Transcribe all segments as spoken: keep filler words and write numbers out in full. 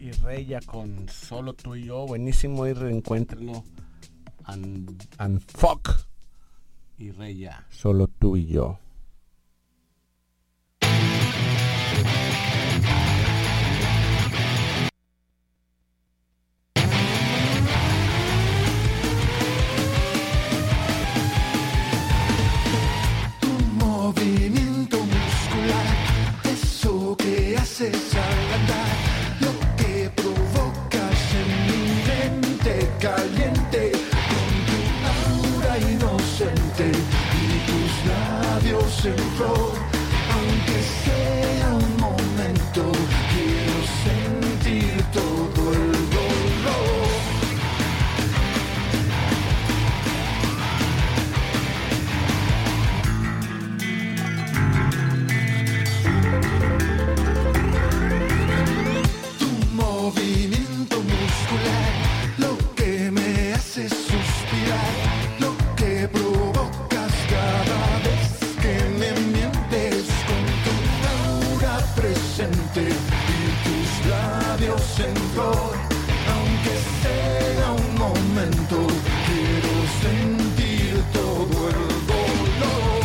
y Reya con Solo Tú y Yo. Buenísimo, y reencuéntrenlo. And, and fuck y Reya, Solo Tú y Yo. Movimiento muscular, eso que haces al andar, lo que provocas en mi mente caliente, con tu aura inocente y tus labios en flor, aunque sea un momento, quiero sentir todo el dolor. Movimiento muscular, lo que me hace suspirar, lo que provocas cada vez que me mientes, con tu aura presente y tus labios en flor, aunque sea un momento, quiero sentir todo el dolor.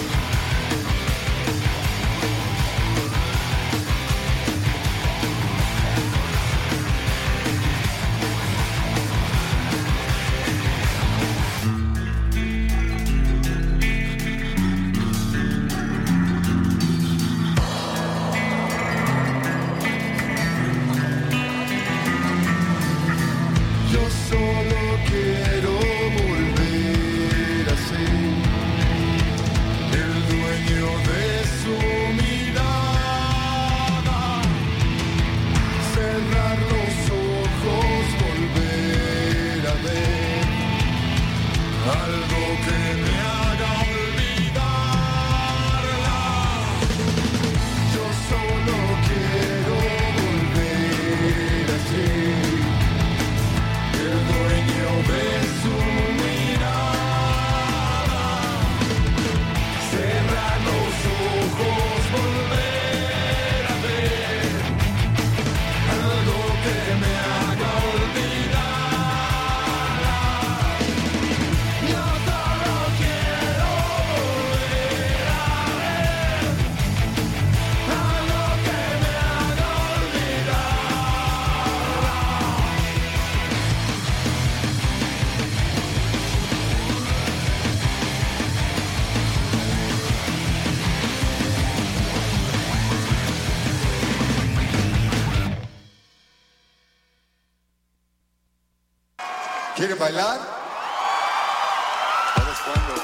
¿Quieren bailar? ¿Sabes cuándo?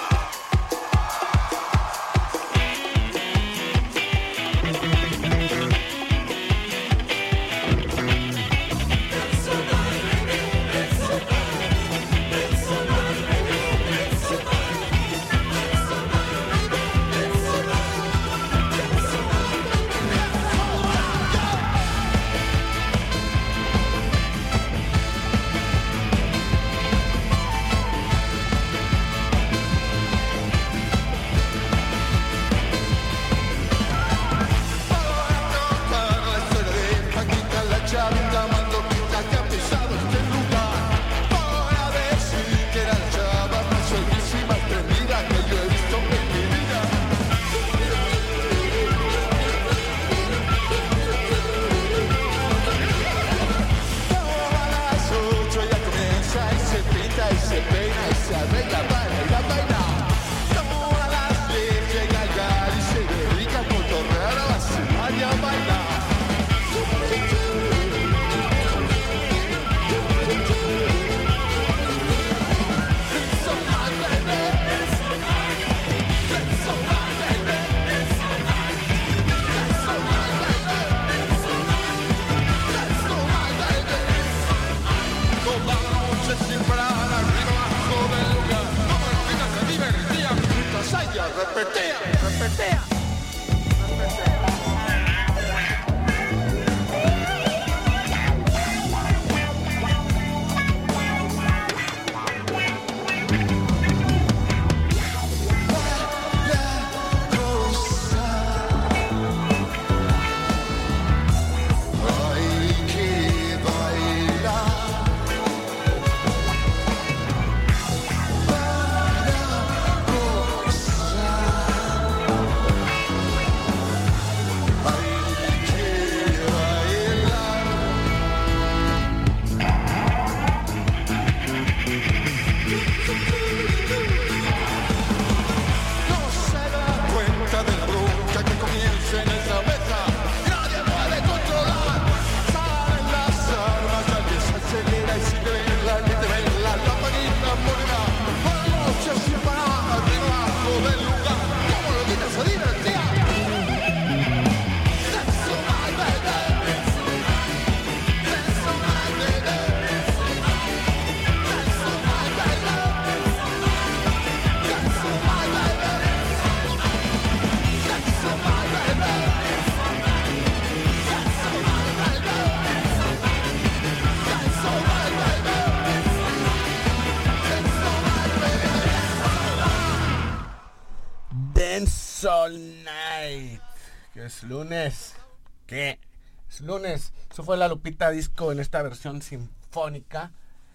que es lunes. ¿Qué? Es lunes. Eso fue la Lupita Disco en esta versión sinfónica.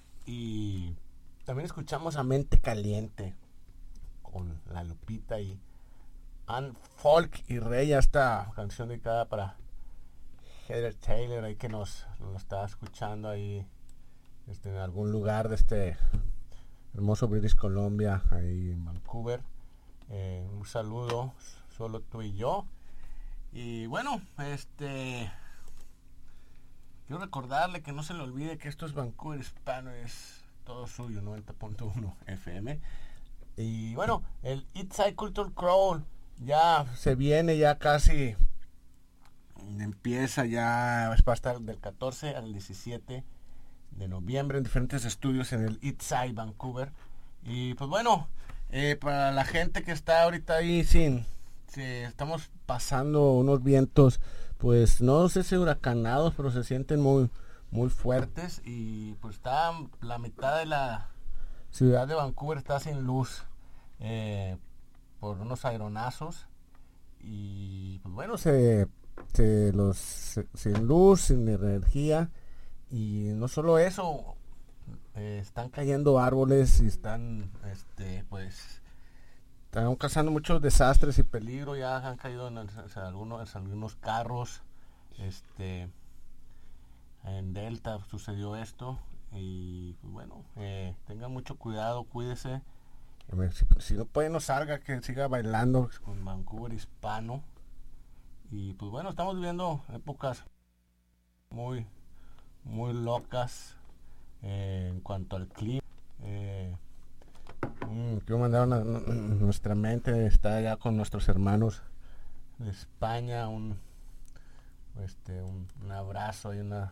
Y también escuchamos a Mente Caliente con la Lupita y Ann Folk y Rey, esta canción dedicada para Heather Taylor, ahí que nos, nos está escuchando ahí este, en algún lugar de este hermoso British Columbia, ahí en Vancouver. Eh, un saludo, solo tú y yo. Y bueno, este quiero recordarle que no se le olvide que esto es Vancouver Hispano, es todo suyo, noventa punto uno F M. Y bueno, el Eastside Culture Crawl ya se viene, ya casi empieza, ya va a estar del catorce al diecisiete de noviembre en diferentes estudios en el Eastside Vancouver. Y pues bueno, eh, para la gente que está ahorita ahí sin, si estamos pasando unos vientos, pues no sé si huracanados, pero se sienten muy muy fuertes, y pues está la mitad de la ciudad de Vancouver está sin luz eh, por unos aeronazos. Y pues bueno, se, se los se, sin luz, sin energía. Y no solo eso, eh, están cayendo árboles y están este pues están causando muchos desastres y peligro. Ya han caído en, en, en algunos en algunos carros. Este en Delta sucedió esto. Y pues bueno, eh, tengan mucho cuidado, cuídese. Si, si no puede, no salga, que siga bailando con Vancouver Hispano. Y pues bueno, estamos viviendo épocas muy muy locas eh, en cuanto al clima. eh, mm, quiero mandar una, una, nuestra mente está ya con nuestros hermanos de España, un este un, un abrazo y una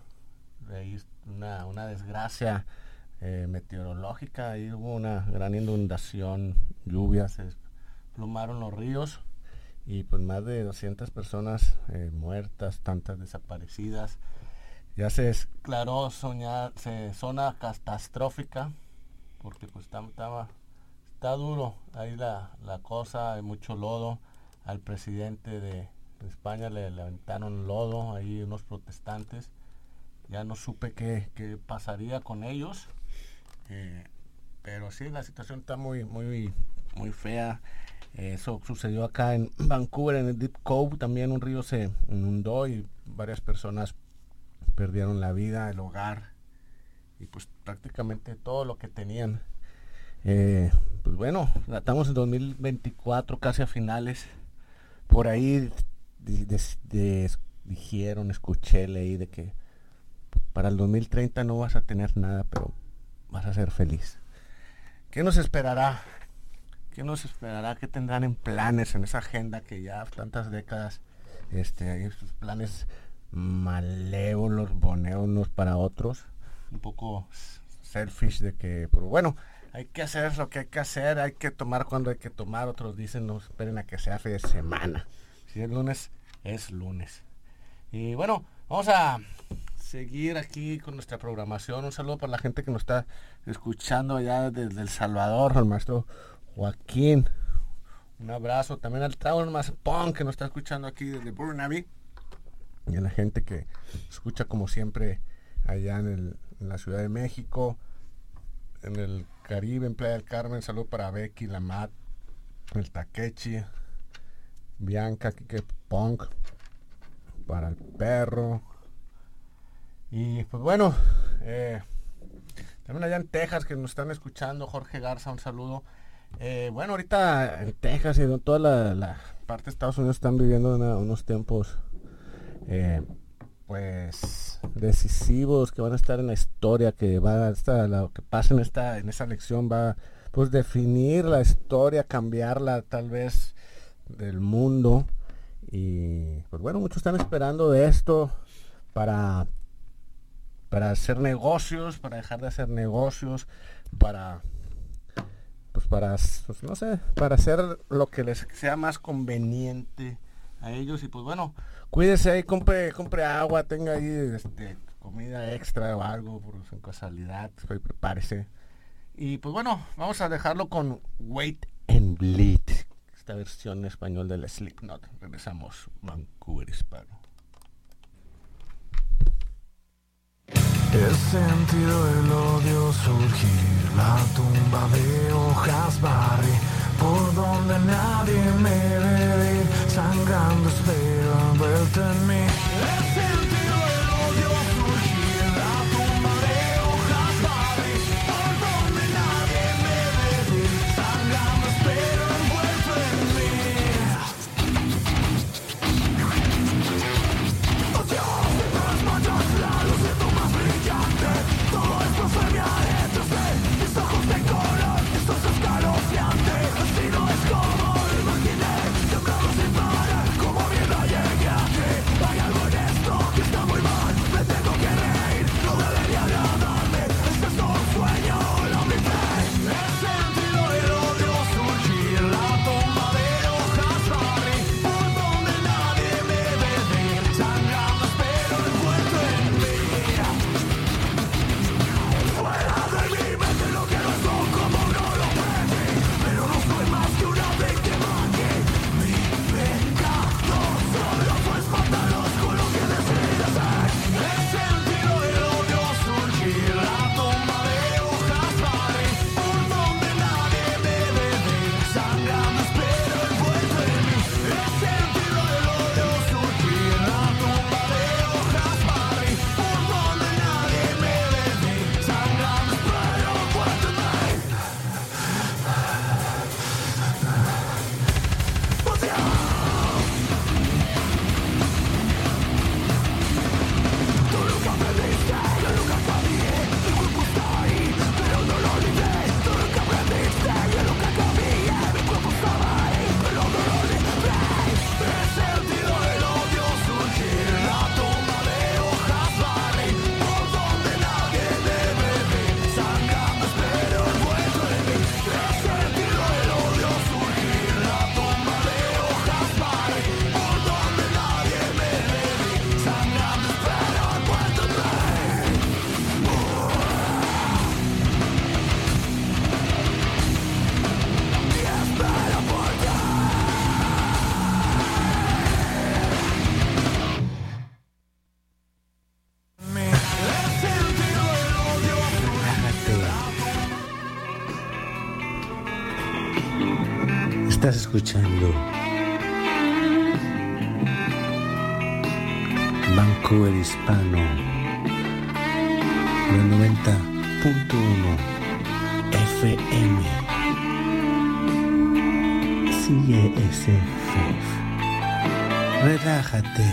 una, una desgracia eh, meteorológica. Ahí hubo una gran inundación, lluvias, se desplomaron los ríos y pues más de doscientas personas eh, muertas, tantas desaparecidas. Ya se declaró soñar, se, zona catastrófica, porque pues está, está, está duro ahí la, la cosa, hay mucho lodo. Al presidente de, de España le levantaron lodo, ahí unos protestantes. Ya no supe qué, qué pasaría con ellos, eh, pero sí, la situación está muy muy muy fea. Eh, eso sucedió acá en Vancouver, en el Deep Cove. También un río se inundó y varias personas perdieron la vida, el hogar y pues prácticamente todo lo que tenían. Eh, pues bueno, estamos en dos mil veinticuatro, casi a finales. Por ahí de, de, de, dijeron, escuché, leí de que para el dos mil treinta no vas a tener nada, pero vas a ser feliz. ¿Qué nos esperará? ¿Qué nos esperará? ¿Qué tendrán en planes en esa agenda que ya tantas décadas, este, hay sus planes malévolos, bonévolos para otros, un poco selfish de que, pero bueno, hay que hacer lo que hay que hacer, hay que tomar cuando hay que tomar. Otros dicen no esperen a que sea fin de semana. Si es lunes, es lunes. Y bueno, vamos a seguir aquí con nuestra programación. Un saludo para la gente que nos está escuchando allá desde El Salvador, al maestro Joaquín. Un abrazo también al Travel Mazapón, que nos está escuchando aquí desde Burnaby. Y a la gente que escucha como siempre allá en, el, en la Ciudad de México, en el Caribe, en Playa del Carmen. Saludo para Becky, la Mat, el Takechi, Bianca, Kike Punk, para el perro. Y pues bueno, eh, también allá en Texas que nos están escuchando, Jorge Garza, un saludo. Eh, bueno, ahorita en Texas y en toda la, la parte de Estados Unidos están viviendo una, unos tiempos eh, pues decisivos, que van a estar en la historia, que va a estar, lo que pasa en esta en esa elección va pues definir la historia, cambiarla tal vez del mundo. Y pues bueno, muchos están esperando de esto para para hacer negocios, para dejar de hacer negocios, para pues para pues no sé, para hacer lo que les sea más conveniente a ellos. Y pues bueno, cuídese ahí, compre compre agua, tenga ahí este comida extra o algo por su casualidad, pues, prepárese. Y pues bueno, vamos a dejarlo con Wait and Bleed. esta versión en español del Slipknot. Regresamos, Vancouver Hispano. He sentido el odio surgir, la tumba de hojas barre, por donde nadie me ve ir, sangrando espero envuelto en mí. He sentido el odio surgir, la tumba de hojas barre, por donde nadie me ve ir, sangrando espero envuelto en mí. Oh Dios, en las manchas la luz de tu más brillante, todo esto se me adentro de mis ojos de color, esto es escalofriante, así no es como lo imaginé, temblando sin parar, como viendo llegué aquí, hay algo en esto que está muy mal, me tengo que reír, no debería agradarme, este es un sueño, lo grité, he sentido el odio surgir, la tumba de hojas barre, por donde nadie me ve ir, sangrando espero envuelto en mí. Fuera de mi mente lo que no son como no lo pedí, pero no soy más que una víctima que mi pecado solo fue espantarlos con lo que decides hacer. He sentido el odio surgir, la tumba de hojas barre, por donde nadie me ve ir, sangrando espero envuelto en mí. He sentido el odio surgir, la tumba de hojas barre, por donde nadie me ve ir, sangrando espero envuelto en mí. Oh Dios. Tú nunca aprendiste, yo nunca cambié, mi cuerpo está ahí, pero no lo olvidé. Tú nunca aprendiste, yo nunca cambié, mi cuerpo estaba ahí, pero no lo olvidé. He sentido el odio surgir, la tumba de hojas barre, por donde nadie me ve ir, sangrando espero envuelto en mí. He sentido el odio surgir, la tumba de hojas barre, por donde nadie me ve ir, sangrando espero envuelto en mí. Y espero por ti. He sentido el odio Estás escuchando Vancouver Hispano, el noventa punto uno F M. Sigue ese fef. Relájate.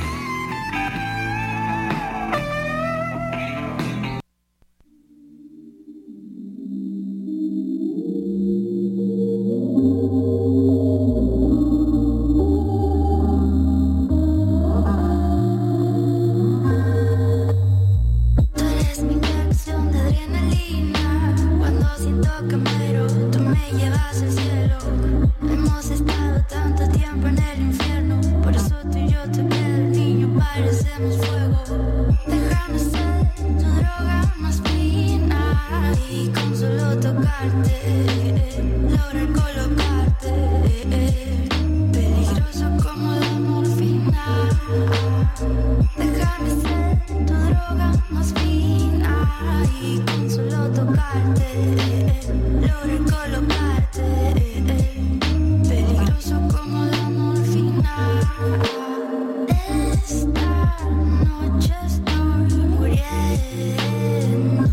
Tú eres mi inyección de adrenalina. Cuando siento que muero, tú me llevas al cielo. Hemos estado tanto tiempo en el infierno, por eso tú y yo te quedas niño, parecemos fuego. Déjame ser tu droga más fina y con solo tocarte lograr colocarte. Peligroso como la morfina. Déjame ser tu droga más fina y con solo tocarte lograr colocarte. Peligroso como la morfina. Esta noche estoy muriendo.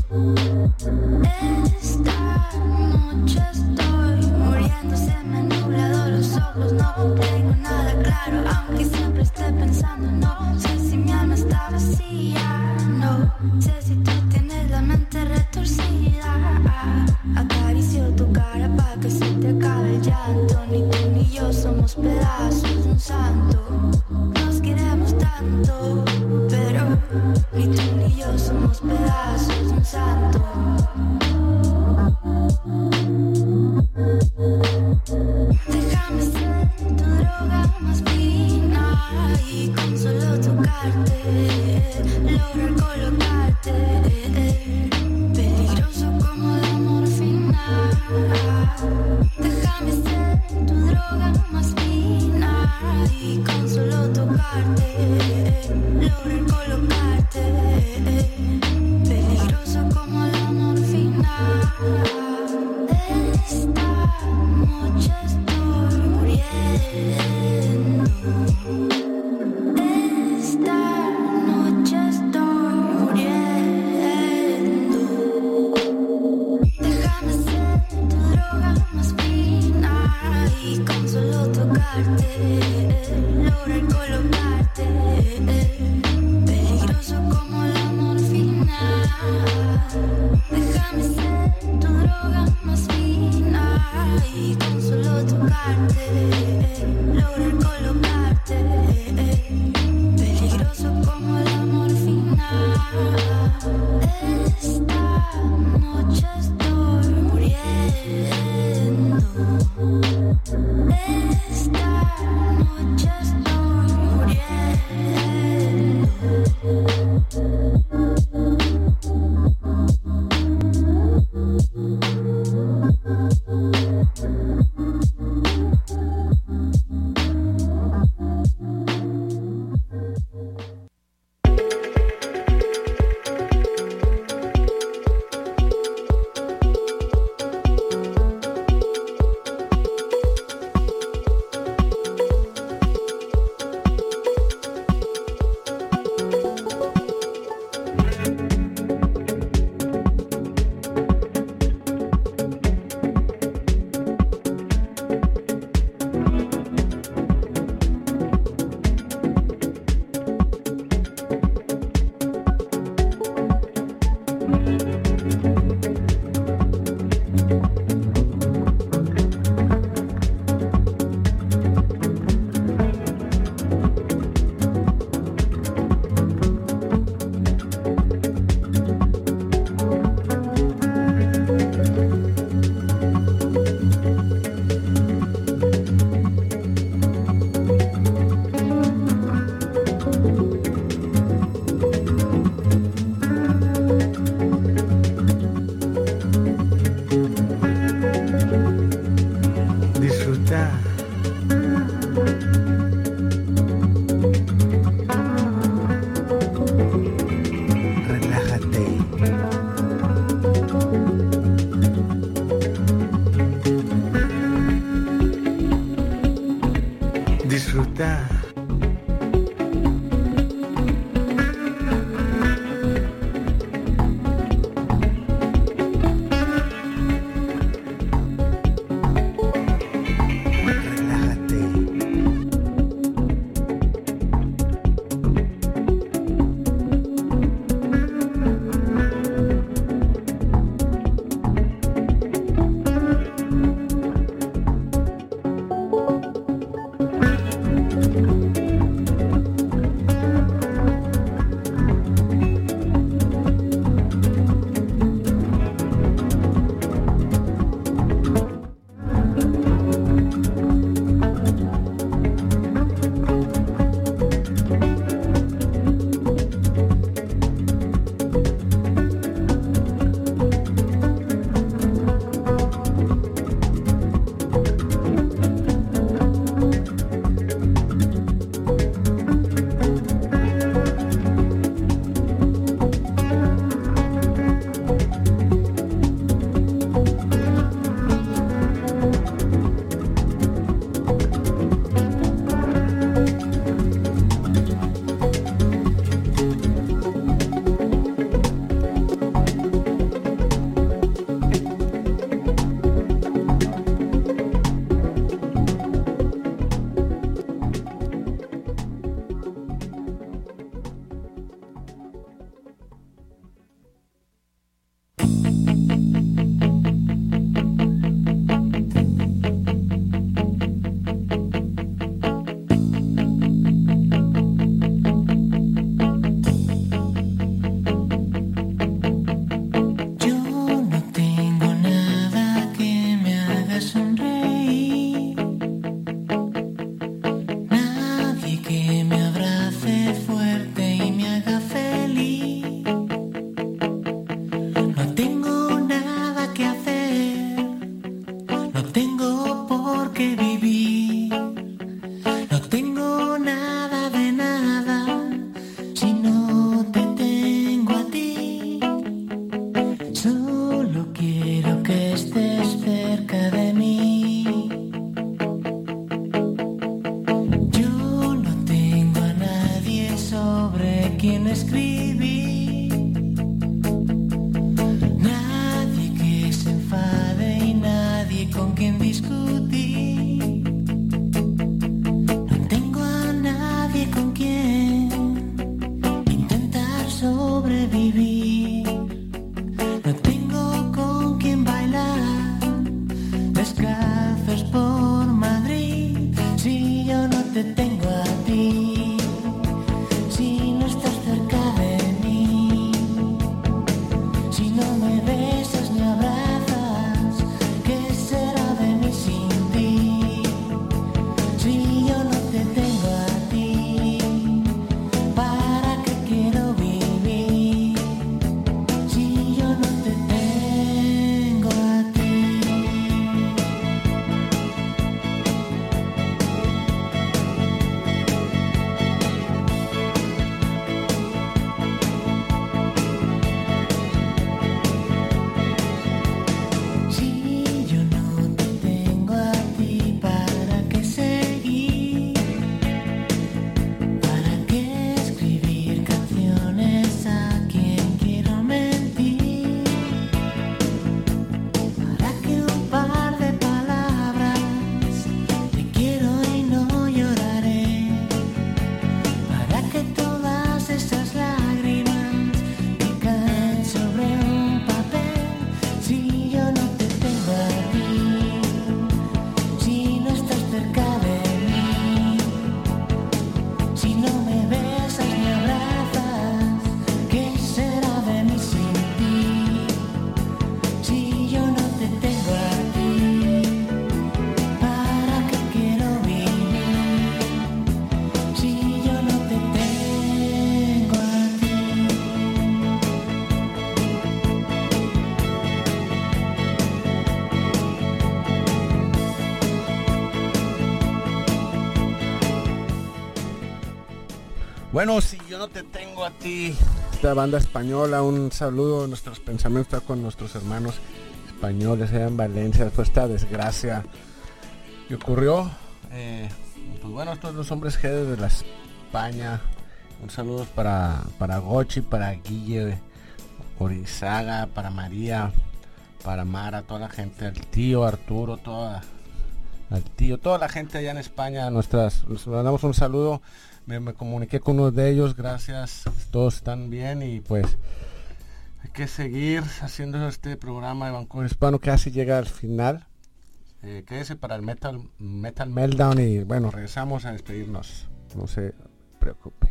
Esta noche estoy muriendo. Se me han nublado los ojos, no tengo nada claro, aunque siempre esté pensando. No sé si mi alma está vacía, no sé si tú tienes la mente retorcida. Acaricio tu cara pa' que se te acabe el llanto. Ni tú ni yo somos pedazos de un santo. Nos queremos tanto, pero ni tú ni yo somos pedazos de un santo. Déjame ser tu droga más fina y con solo tocarte lograr colocarte. Peligroso como la morfina. Déjame ser tu droga te tengo a ti, si no estás cerca de mí. Bueno, si yo no te tengo a ti, esta banda española, un saludo, nuestros pensamientos están con nuestros hermanos españoles allá en Valencia, después de esta desgracia que ocurrió. Eh, pues bueno, estos los hombres G de la España. Un saludo para, para Gochi, para Guille Orizaga, para María, para Mara, toda la gente, al tío Arturo, toda, al tío, toda la gente allá en España, nuestras, les mandamos un saludo. Me, me comuniqué con uno de ellos, gracias, todos están bien y pues hay que seguir haciendo este programa de Vancouver Hispano que casi llega al final. Eh, quédese para el Metal, Metal Meltdown y bueno, regresamos a despedirnos, no se preocupe.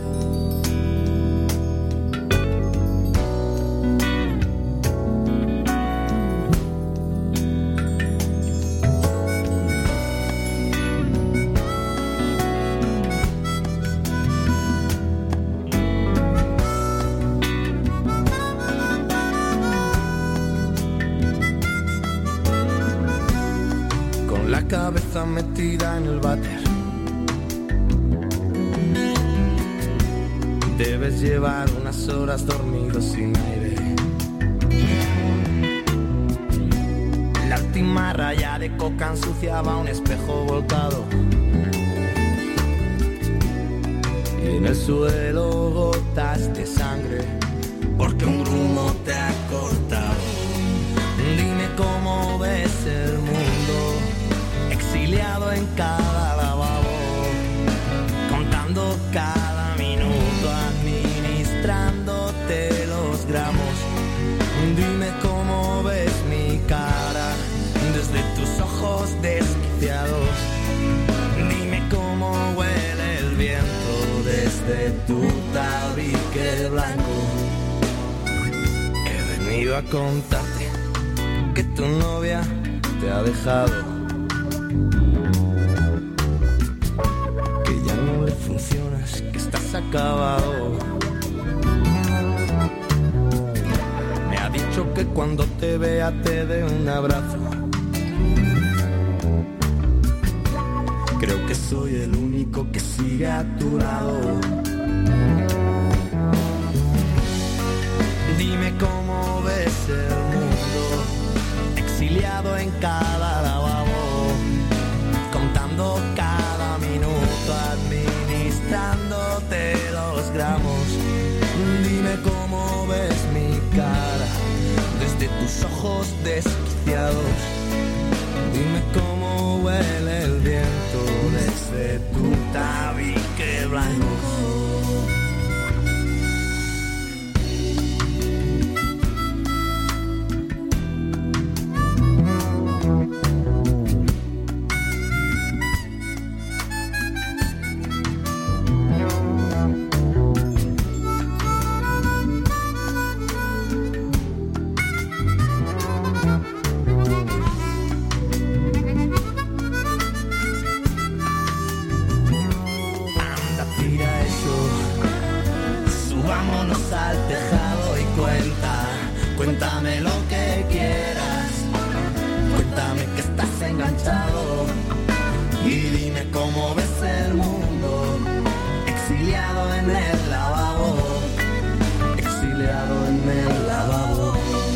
Cabeza metida en el váter, debes llevar unas horas dormido sin aire. La última raya de coca ensuciaba un espejo volcado y en el suelo gotas de sangre porque un grumo te ha cortado. Dime cómo ves el mundo, exiliado en cada lavabo, contando cada minuto, administrándote los gramos. Dime cómo ves mi cara desde tus ojos desquiciados. Dime cómo huele el viento desde tu tabique blanco. He venido a contarte que tu novia te ha dejado, que ya no le funcionas, que estás acabado. Me ha dicho que cuando te vea te dé un abrazo. Creo que soy el único que sigue a tu lado. Dime cómo ves el mundo, exiliado en cada lavabo, contando cada minuto, administrándote los gramos. Dime cómo ves mi cara desde tus ojos desquiciados. Dime cómo huele el viento desde tu tabique blanco. Cuéntame lo que quieras, cuéntame que estás enganchado y dime cómo ves el mundo, exiliado en el lavabo, exiliado en el lavabo.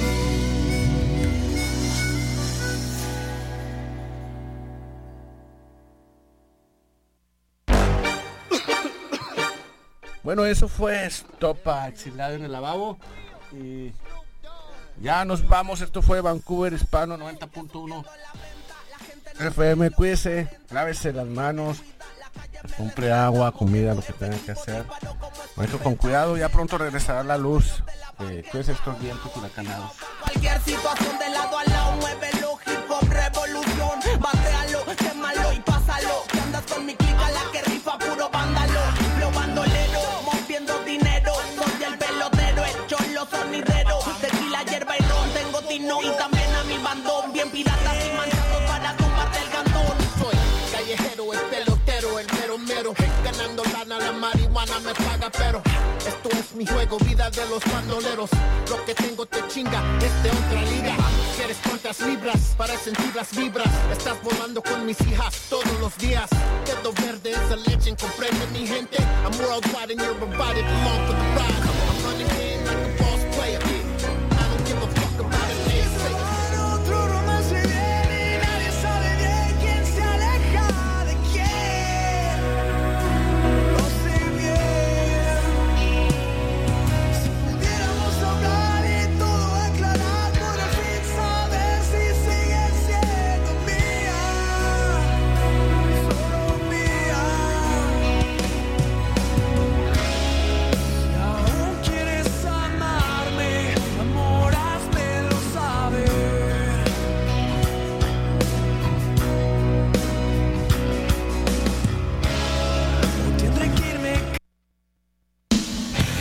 Bueno, eso fue Estopa, exiliado en el lavabo y ya nos vamos. Esto fue Vancouver Hispano noventa punto uno F M. Cuídese, lávese las manos, compre agua, comida, lo que tengan que hacer. Manejo con cuidado, ya pronto regresará la luz. Eh, cuídese estos vientos huracanados. Cualquier situación de lado a lado, muévelo, hip hop, revolución. Batealo, quémalo y pásalo. Que andas con mi clica, la que rifa puro vándalo. Lo bandolero, moviendo dinero. Soy el pelotero, hecho los sonideros. Tequila, hierba y ron, tengo tino y también a mi bandón. Bien piratas y manchados para tumbarte el cantón. Soy callejero, el pelotero, el mero mero. Ganando lana, la marihuana me paga, pero Esto es mi juego, vida de los bandoleros. Lo que tengo te chinga, es de otra liga. ¿Quieres cuántas libras para sentir las vibras? Estás volando con mis hijas todos los días. Dedo Verde es a legend, comprende mi gente. I'm worldwide and you're invited along for the ride.